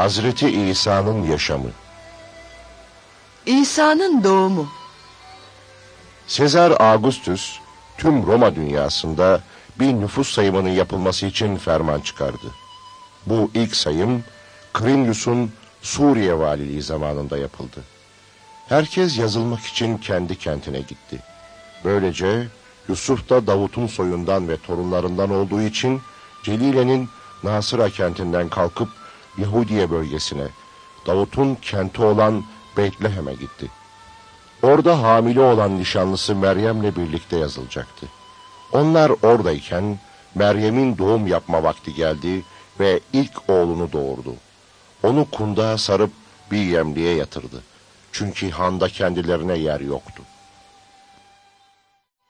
Hazreti İsa'nın yaşamı. İsa'nın doğumu. Sezar Augustus tüm Roma dünyasında bir nüfus sayımının yapılması için ferman çıkardı. Bu ilk sayım Quirinius'un Suriye valiliği zamanında yapıldı. Herkes yazılmak için kendi kentine gitti. Böylece Yusuf da Davut'un soyundan ve torunlarından olduğu için Celile'nin Nasıra kentinden kalkıp Yahudiye bölgesine, Davut'un kenti olan Beytlehem'e gitti. Orada hamile olan nişanlısı Meryem'le birlikte yazılacaktı. Onlar oradayken Meryem'in doğum yapma vakti geldi ve ilk oğlunu doğurdu. Onu kundağa sarıp bir yemliğe yatırdı. Çünkü handa kendilerine yer yoktu.